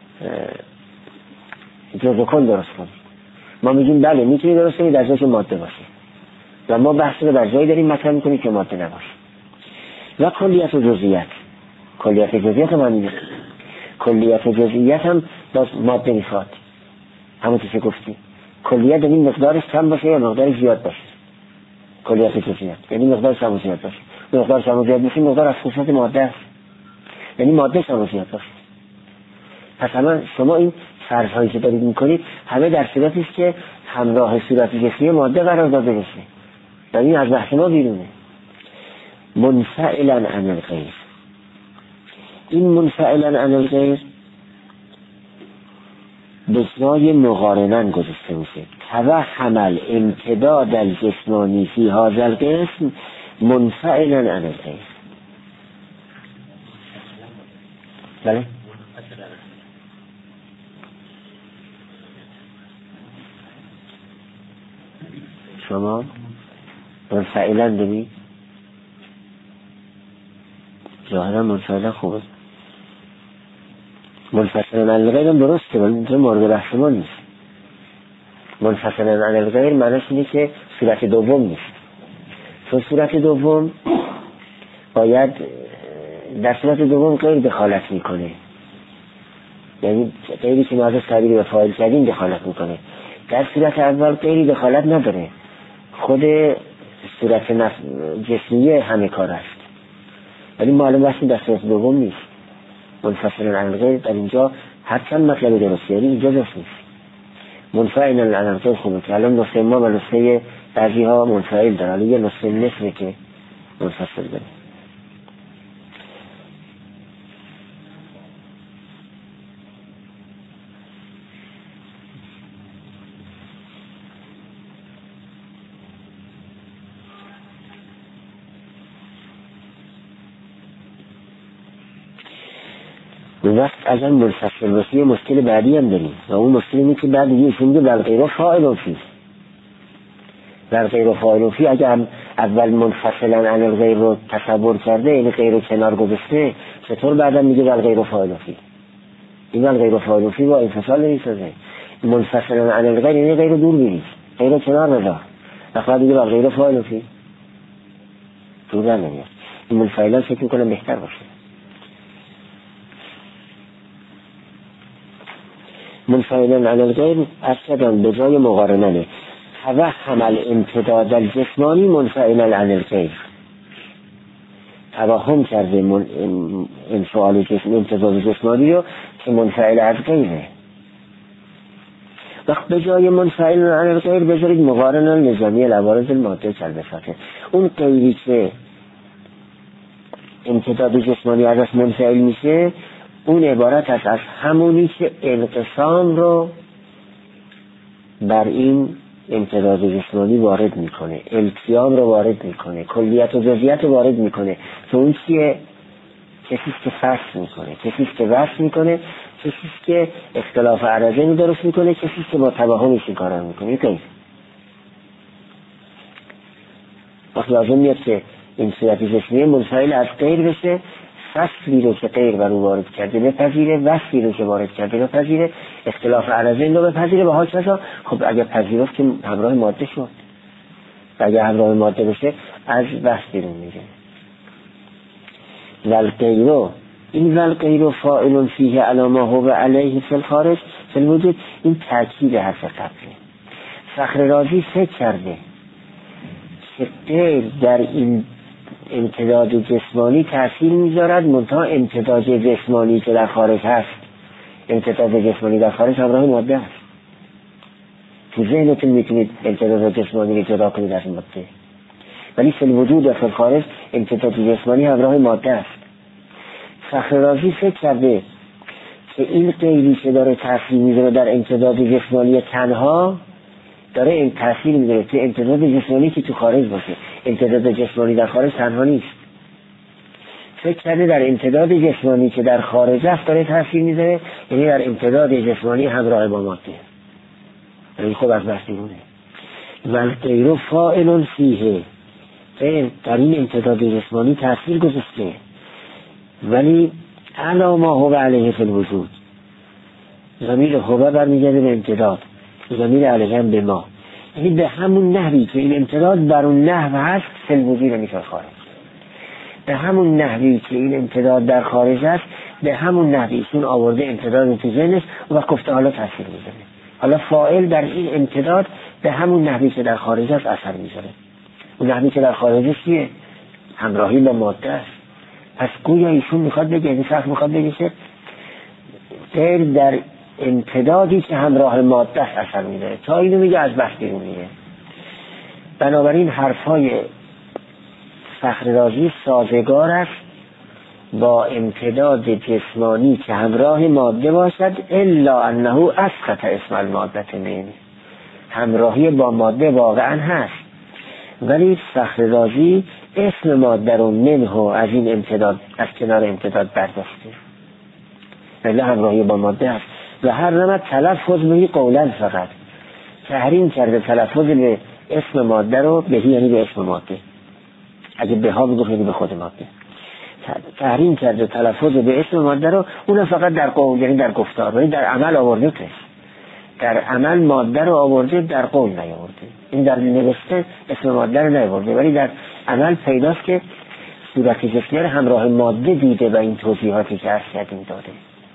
جزء کل درست کنیم. ما میگیم بله میتونیم درست کنیم در جایی که ماده باشه، و ما بحث رو در جایی داریم مطرح میکنیم که ماده نباشه. و کلیت و جزئیات، کلیت جزئیات هم میگه، کلیت جزئیات هم باز ماده میخواد. همون که گفتیم کلیت یعنی مقدارش کم باشه یا مقدارش زیاد باشه. کلیت جزئیات یعنی مقدارش کم و زیاد باشه. مقدارش کم و زیاد باشه مقدار از خصوصیت ماده است، یعنی ماده کم و زیاد باشه. پس همه شما این فرض هایی که دارید میکنید همه در صورتی است که همراه صورت جسمی ماده قرار داده بشه، و این از بحث ما بیرونه. منفعلا عن الغیر، این منفعلا عن الغیر به جای مقارنن گذاشته میشه. توهم الامتداد الجسمانی فی هذا القسم منفعلا عن الغیر. بله شما منفعلا دارید ظاهرا منفعلا خوبه. منفصلا عن الغیر هم درسته ولی اینجا مورد بحث ما نیست. منفصلا عن الغیر معنیش اینه که صورت دوم نیست، چون صورت دوم باید در صورت دوم غیر دخالت میکنه، یعنی غیری که ما ازش تعبیر به فاعل کردیم دخالت میکنه. در صورت اول غیری دخالت نداره، خود صورت نف... جسمیه همه کار است، ولی معلوم بحثی در صورت دوم نیست. منفصلا عن الغیر در اینجا هرچند مطلب درسته یعنی اینجا درست نیست. منفعلا عن الغیر خوبه که الان نسخه ما و نسخه بعضی ها منفعل داره، الان یه نسخه نصفه که منفصل داره. وقت از آن منفصل باشه مشکل بعدی هم داریم و اون مشکل اینه که بعد دیگه ایشون میگه بل غیر فاعل فی. بل غیر فاعل فی اگه هم اول منفصلا عن الغیر رو تصور کرده یعنی غیر رو کنار گذاشته، چطور بعدا میگه بل غیر فاعل فی؟ این بل غیر فاعل فی با انفصال نمیسازه. منفصلا عن الغیر یعنی غیر رو دور بگیر، غیر رو کنار بذار، وقت دیگه بل غیر فاعل فی دور نمیاد. این منفعلا فکر میکنم بهتر باشه. منفعلا عن الغیر اصلا به جای مقارنه توهم الامتداد الجسمانی منفعلا عن الغیر، توهم کرده من انفعال جسم امتداد جسمانی رو که منفعل از غیره. وقت به جای منفعلا عن الغیر بذارید مقارنه نظامی العوارض الماده کالبساطه. اون غیری که امتداد جسمانی ازش منفعل میشه اون عبارت است از همونی که انقسام رو بر این امتداد جسمانی وارد میکنه، التیام رو وارد میکنه، کلیت و جزئیات رو وارد میکنه. تو اون چیه؟ کسیست که فصل میکنه، کسیست که وصل میکنه، کسیست که اختلاف عرضه می درست میکنه، کسیست که با توهمش این کار رو میکنه. این وقت لازم میاد که این صورت جسمی منفعل از غیر بشه، فصلی رو که غیر بر او وارد کرده بپذیره، وصلی رو که وارد کرده بپذیره، اختلاف عرضه این رو بپذیره و ها چیزا. خب اگر پذیرفت که همراه ماده شد و اگر همراه ماده بشه از وصل بیرون میره. والغیرو این والغیرو فاعل فیه علی ما هو علیه فی الخارج فی الوجود، این تاکید حرف قبله. فخر رازی فکر کرده که غیر در این امتداد جسمانی تأثیر میذارد، منتها امتداد جسمانی که در خارج هست، امتداد جسمانی در خارج همراه ماده هست. تو ذهنتون میتونید امتداد جسمانی رو جدا کنید از ماده، ولی فی الوجود و فی الخارج امتداد جسمانی همراه ماده است. فخر رازی فکر کرده که این غیری که داره تأثیر میذاره در امتداد جسمانی تنها داره این تأثیر میذاره تو امتداد جسمانی که تو خارج باشه. امتداد جسمانی در خارج تنها نیست. فکر کرده در امتداد جسمانی که در خارج است داره تأثیر میذاره، یعنی در امتداد جسمانی همراه با ماده. یعنی خب از بحث بیرونه. والغیر فاعل فیه، غیر در این امتداد جسمانی تأثیر گذاشته، ولی علی ما هو علیه فی الوجود. ضمیر هو برمیگرده به امتداد، ضمیر علیه هم به ما، یعنی به همون نحوی که این امتداد بر اون نحو هست فی الوجود میشه خارج، به همون نحوی که این امتداد در خارج هست به همون نحوی چون آورده امتداد تو ذهنش و گفته حالا تاثیر میذاره. حالا فاعل در این امتداد به همون نحوی که در خارج هست اثر میذاره. اون نحوی که در خارج است چیه؟ همراهی با ماده است. پس گویا ایشون میخواد بگه، این شخص میخواد بگه که غیر در امتدادی که همراه ماده است اثر میذاره. تا اینو میگه از بحث بیرون میگه. بنابراین حرفای فخر رازی سازگار است با امتداد جسمانی که همراه ماده باشد الا انه اسقط اسم الماده منه. همراهی با ماده واقعا هست، ولی فخر رازی اسم ماده رو منه از این امتداد، از کنار امتداد برداشته، ولی همراهی با ماده هست. و هر نمت تلفظ بهی قولا فقط تحریم کرده تلفظ به اسم ماده رو، بهی یعنی به اسم ماده، اگه به ها بگو یعنی به خود ماده، تحریم کرده تلفظ به اسم ماده رو، اون فقط در قول یعنی در گفتار، ولی در عمل آورده که در عمل ماده رو آورده، در قول نیاورده. این در نوشته اسم ماده رو نیاورده، ولی در عمل پیداست که صورت جسمی رو همراه ماده دیده و این توضیحاتی که عرض کردیم داده.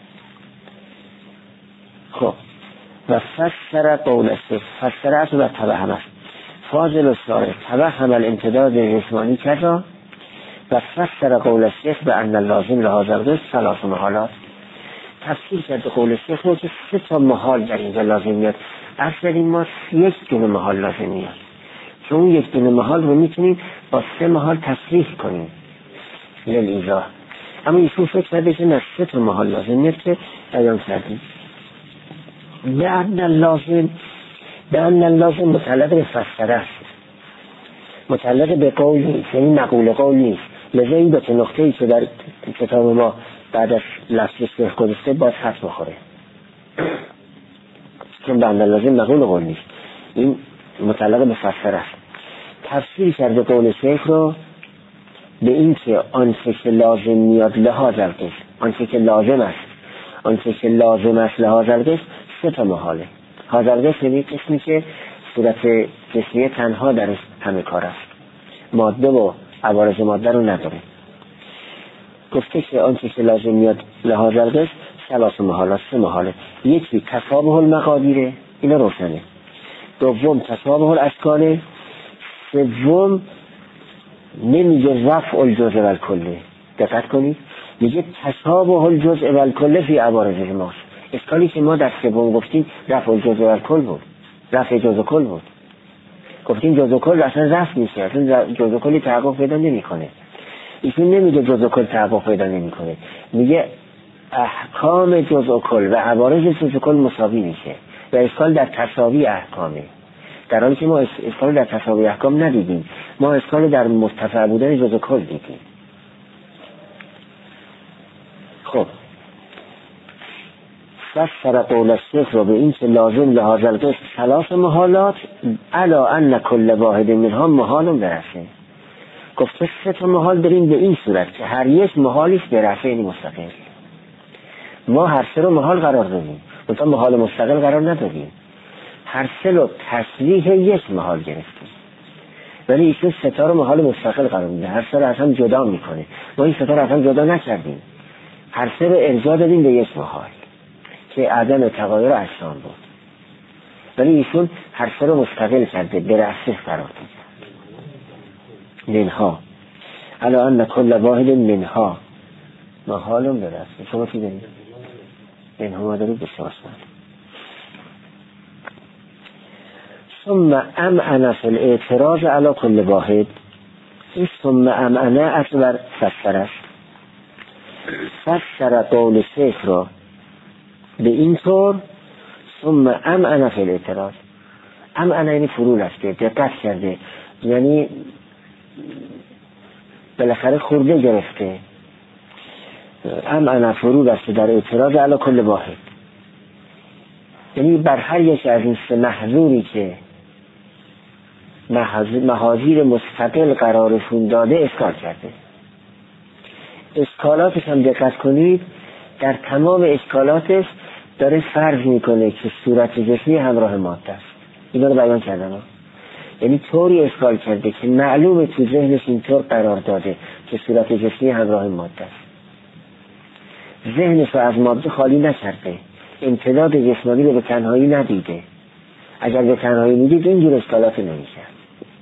خب و فسر قول است، فسر است و توهم است. فاضل و ساره توهم الامتداد جسمانی کذا و فسر قول الشیخ به ان اللازم لهذا القسم ثلاث محالات. تفسیر کرده قول الشیخ رو که سه تا محال در اینجا لازم میاد. اصلا این ما یک دونه محال لازم میاد، که اون یک دونه محال رو میتونیم با سه محال تصریح کنیم للایضاح. اما ایشون فکر کرده که نه، سه تا محال لازم میاد که بیان کردیم. به ان اللازم به ان اللازم متعلق به فسر است، متعلق به قول نیست، یعنی نقول قول نیست. لذا این دو تا نقطه ای که در کتاب ما بعد از لفظ شیخ گذاشته باز حرف بخوره، چون به ان اللازم نقول قول نیست، این متعلق به فسر است. تفسیر کرده قول شیخ رو به این که آنچه که لازم میاد لحاظ القسم، آنچه که لازم است آنچه که لازم است لحاظ القسم سه تا محاله. هذا القسم یعنی قسمی که صورت جسمی تنها درش همه کار است، ماده و عوارض ماده رو نداره. گفته که آنچه که لازم میاد لحاظ القسم ثلاث محالات، سه محاله. یکی تشابه المقادیره، اینا روشنه. دوم تشابه الاشکاله. سوم نمیگه رفع الجزء والکله. دقت کنید، میگه تشابه الجزء والکله فی عوارض ما. اشکالی که ما در سوم گفتیم رفع الجزء والکل بود، رفع جزء کل بود. گفتیم جزء کل اصلا رفع میشه، اصلا جزء کلی تحقق پیدا نمیکنه. ایشون نمیگه جزء کل تحقق پیدا نمیکنه، میگه احکام جزء کل و عوارض جزء کل مساوی میشه و اشکال در تساوی احکامه، در حالی که ما اشکال در تساوی احکام ندیدیم، ما اشکال در مرتفع بودن جزء کل دیدیم. خب فسر قول الشیخ رو به این که لازم لهذا القسم ثلاث محالات الا ان کل واحد منها محال برفعه. گفته سه تا محال داریم به این صورت که هر یک محالیش برفعه، یعنی مستقل. ما هر سه رو محال قرار دادیم، منتها محال مستقل قرار ندادیم، هر سه رو تصریح یک محال گرفتیم، ولی ایشون سه تا رو محال مستقل قرار میده، هر سه رو از هم جدا میکنه. ما این سه تا رو از هم جدا نکردیم، هر سه رو ارجاع دادیم به یک محال که عدم تغایر اجسام بود، ولی ایشون هر سه رو مستقل کرده، به رأسه قرار داده. منها الا ان کل واحد منها محال برأسه. شما چی دارید؟ منها ما دارید بسیار ثم امعنه فی الاعتراض علی کل واحد. این ثم امعنه اصلا فسر است. فسر قول شیخ را به این طور ثم امعنه فی الاعتراض. امعنه یعنی فرو رفته، دقت کرده، یعنی بالاخره خورده گرفته. امعنه فرو رفته در اعتراض علی کل واحد، یعنی بر هر یک از این سه محظوری که محاذیر مستقل قرارشون داده اشکال کرده. اشکالاتش هم دقت کنید، در تمام اشکالاتش داره فرض میکنه که صورت جسمی همراه ماده است. اینا رو بیان کردم، یعنی طوری اشکال کرده که معلومه تو ذهنش اینطور قرار داده که صورت جسمی همراه ماده است. ذهنش رو از ماده خالی نکرده، امتداد جسمانی رو به تنهایی ندیده. اگر به تنهایی میدید اینجور اشکالات نمیشد.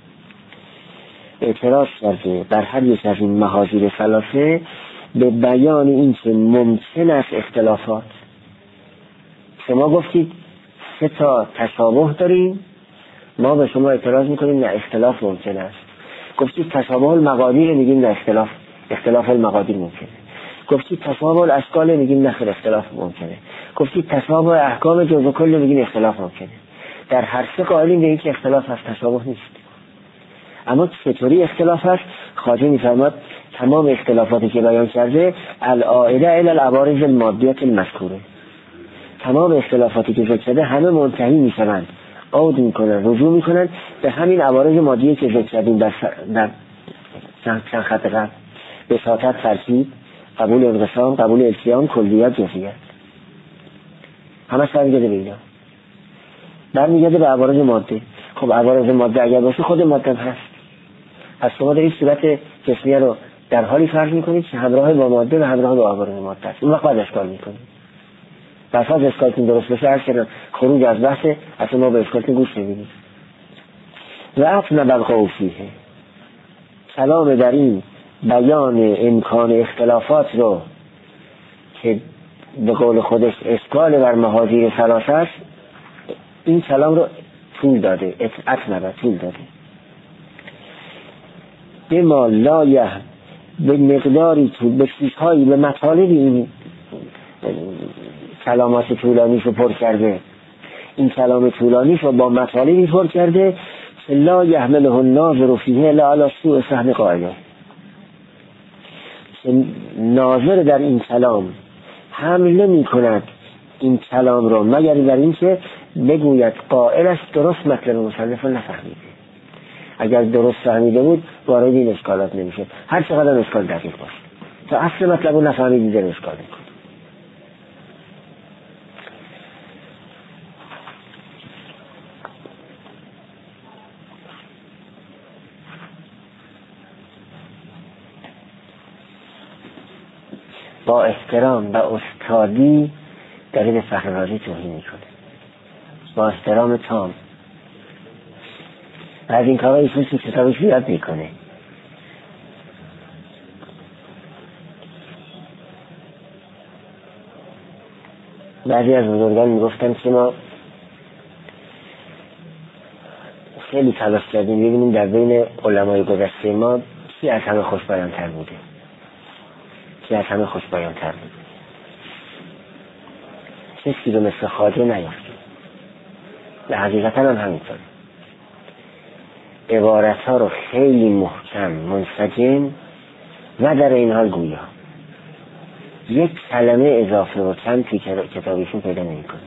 اعتراض کرده بر هر یک از این محاذیر ثلاثه به بیان این که ممکن است اختلافات. شما گفتید سه تا تشابه داریم، ما به شما اعتراض میکنیم نه اختلاف ممکن است. گفتید تشابه المقادیر، میگیم نه اختلاف اختلاف المقادیر ممکنه. گفتی تشابه الاشکال میگیم نخیر اختلاف ممکنه. گفتی تشابه احکام جزء کل میگیم اختلاف ممکنه. در هر سه قائلیم به این که اختلاف هست، تشابه نیست. اما چطوری اختلاف هست؟ خواجه میفرماد تمام اختلافاتی که بیان کرده العائده الی العوارض المادیه المذکوره، تمام اختلافاتی که ذکر کرده همه منتهی میشوند، عود میکنن، رجوع میکنن به همین عوارض مادیه که ذکر کردیم در در چند خط قبل: بساطت، ترکیب، قبول انقسام، قبول التیام، کلیت، جزئیات. همه برمیگرده به اینا، برمیگرده به عوارض ماده. خب عوارض ماده اگر باشه خود ماده هست. پس شما در این صورت جسمیه رو در حالی فرض میکنید که همراه با ماده و همراه با عوارض ماده است. اون وقت باید اشکال میکنید. بس از اشکالتون درست بشه هر که خروج از بحث اصلا ما به اشکالتون گوش نمیدید. و اصلا بلقاو فیه، کلام در این بیان امکان اختلافات رو که به قول خودش اشکال بر مهاجیر ثلاثه است، این کلام رو طول داده، اطنبه طول داده. به ما لایه به مقداری طول، به چیزهایی، به مطالبی این کلامات طولانی رو پر کرده. این کلام طولانی رو با مطالبی پر کرده که لا یحمله الناظر فیه لا علی سوء فهم قائله، ناظر در این کلام حمله می کند این کلام رو مگر در این که بگوید قائلش درست مطلب مصنف رو نفهمیده. اگر درست فهمیده بود وارد این اشکالات نمیشه، هر چقدر اشکال دقیق باشه، تا اصل مطلب رو نفهمیده در اشکال میکنه. با احترام و استادی داره به فخررازی توهین میکنه، با احترام تام. از این کارها ایشون تو کتابش یاد میکنه. بعضی از بزرگان میگفتن که ما خیلی تلاش کردیم ببینیم در بین علمای گذشته ما کی از همه خوشبیان‌تر بوده، کی از همه خوشبیان‌تر بوده. کسی رو مثل خواجه نیافتیم. به حقیقتا هم همینطور. عبارت ها رو خیلی محکم، منسجم و در این حال گویا. یک کلمه اضافه و کم توی کتابشون پیدا نمی کنه.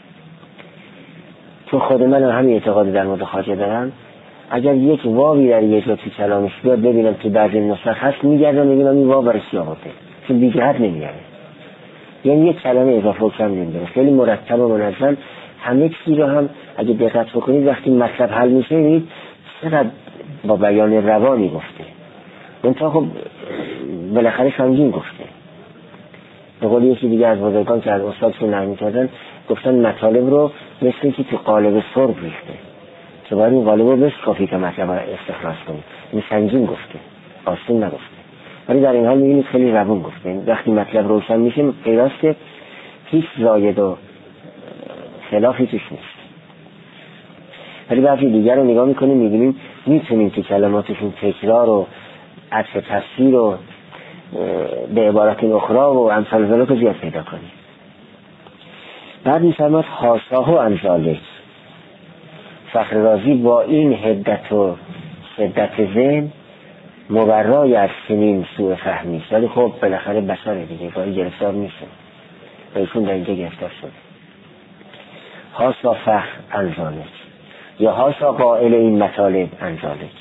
تو خود من همین اعتقاد در مورد خواجه دارم. اگر یک واوی در یک جا توی کلامش بیاد ببینم که بعضی نسخ هست، میگردم میبینم این واو برای چی آورده، چون بی جهت نمیاره. یعنی یک کلمه اضافه و کم نمیاره، خیلی مرتب و منظم. همه چیزی رو هم اگه دقت بکنید وقتی مطلب حل میشه میبینید چقدر با بیان روانی گفته. منتها خب بالاخره سنگین گفته. به قول یکی دیگه از بزرگان که از استادشون نقل می‌کردن گفتن مطالب رو مثل که تو قالب سرب ریخته که باید این قالب رو بشکافی که مطلب رو استخراج کنید. این سنگین گفته، آسون نگفته. ولی در این حال می‌بینید خیلی روان گفته. وقتی مطلب روشن میشه پیداست که هیچ زاید و خلافی توش نیست. ولی بعضی دیگر رو نگاه میکنیم میبینیم میتونیم که کلماتشون تکرار و عطف تفسیر و به عبارت اخرى و امثال ذلك رو زیاد پیدا کنیم. بعد میفرماد حاشاه و امثالش. فخررازی با این حدت و شدت ذهن مبرای از سنین سوء فهمی، ولی خب بالاخره بشره دیگه، گاهی گرفتار میشه و ایشون در اینجا گرفتار شد. حاشا فخر انزالش یا حاشا قائل این مطالب انزالش.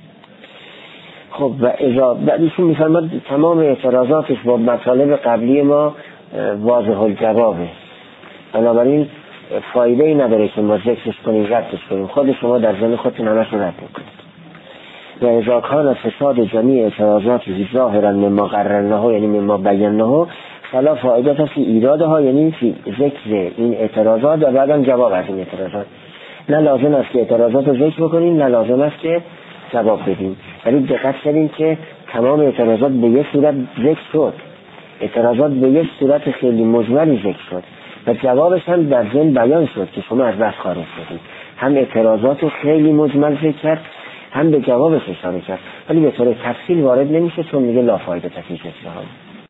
خب و اذا بعدیشون میفرماد تمام اعتراضاتش با مطالب قبلی ما واضح الجوابه، بنابراین فایده ای نداره که ما ذکرش کنیم ردش کنیم، خود شما در ذهن خودتون همش رو رد میکنید. و اذا کان فساد جمیع اعتراضات ظاهرا مما قررناه یعنی مما بیناه فلا فایده فی ایرادها یعنی فی ذکر این اعتراضات و بعدم جواب از این اعتراضات. نه لازم است که اعتراضات رو ذکر بکنیم، نه لازم است که جواب بدیم. ولی دقت کنیم که تمام اعتراضات به یک صورت ذکر شد، اعتراضات به یک صورت خیلی مجملی ذکر شد و جوابش هم در ذهن بیان شد که شما از بحث خارج شدید. هم اعتراضات رو خیلی مجمل ذکر کرد، هم به جوابش اشاره کرد، ولی به طور تفصیل وارد نمیشه چون میگه لا فایده تفصیل اصلاحات.